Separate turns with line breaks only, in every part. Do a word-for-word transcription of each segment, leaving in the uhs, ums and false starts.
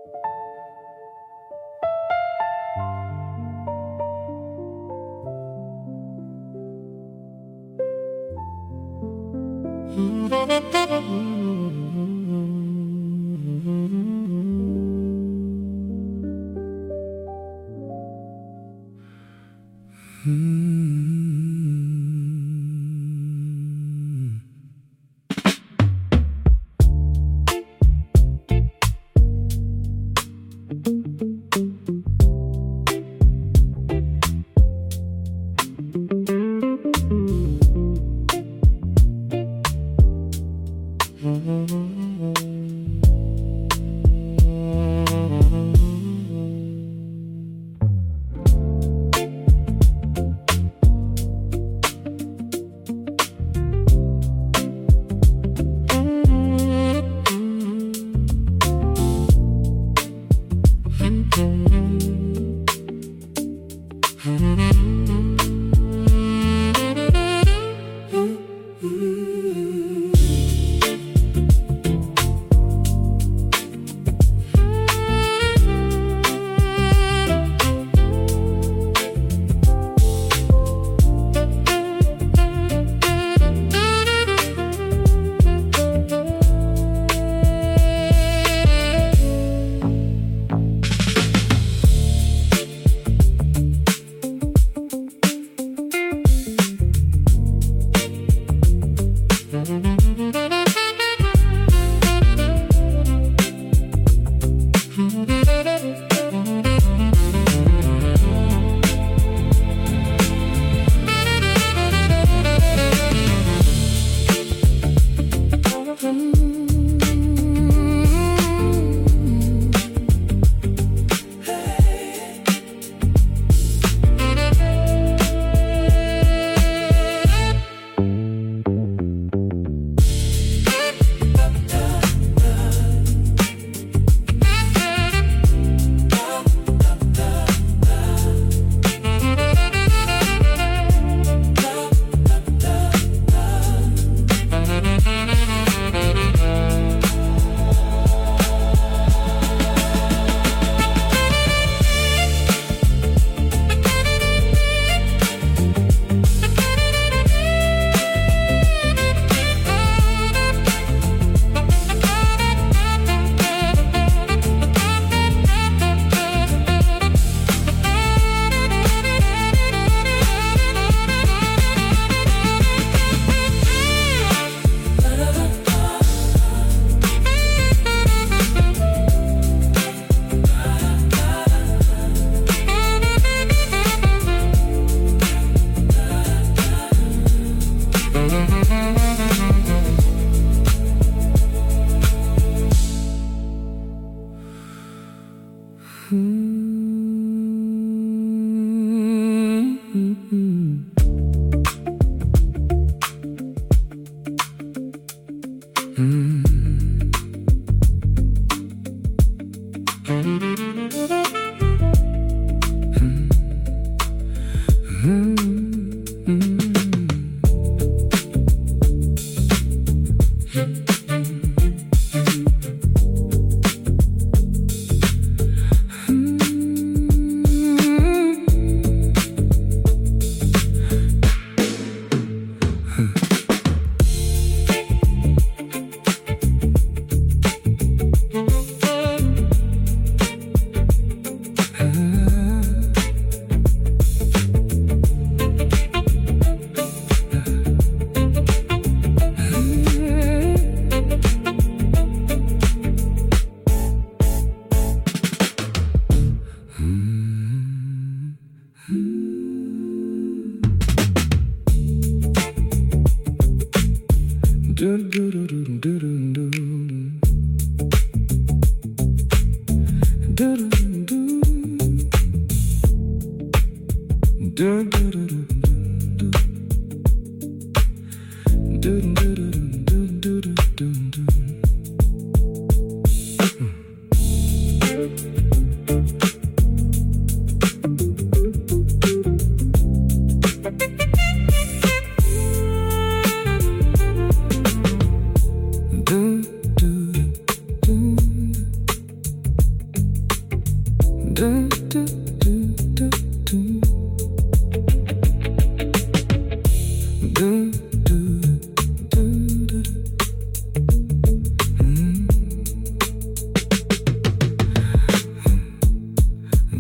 Mm-hmm.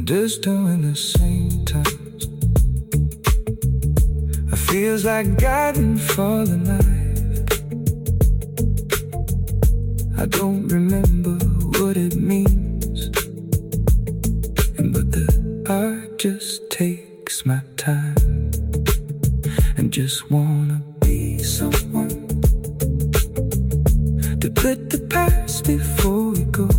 just doing the same times. I feels like guiding for the knife. I don't remember what it means, but the art just takes my time, and just wanna be someone to put the past before we go,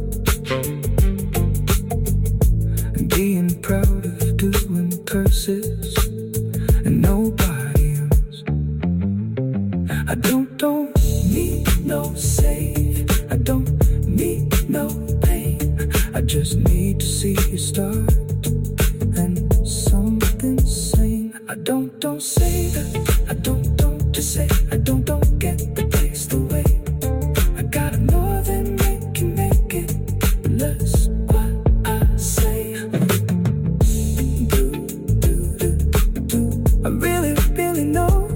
and being proud of doing curses and nobody else. I don't, don't need no save, I don't need no pain. I just need to see you start and something sane. I don't, don't say that, I don't, don't just say I don't, don't get the taste away. I gotta more than make you make it, that's what I say. Do, do, do, do. I really, really know.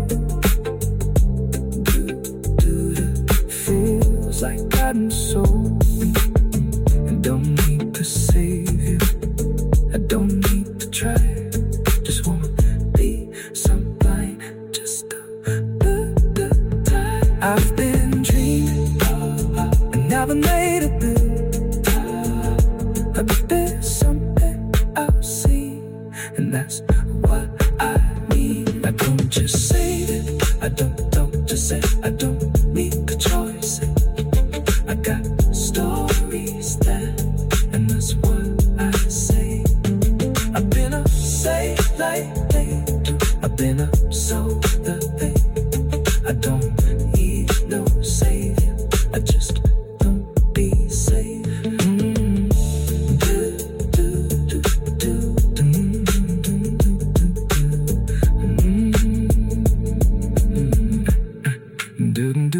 Do, do, do. Feels like gotten so weak, and don't need to save you, I don't need to try. Just wanna be somebody, just a the time. I've been dreaming, and never made a bit. A bit something I've seen, and that's what I mean. I don't just say it, I don't, don't just say I don't need the choice. I got stories that, and that's what I say. I've been up, say lately, I've been up so the pain. I don't need no savior, I just don't be safe. Mm. Do, do, do, do, do, mm, do, do, do, do, mm, do, do,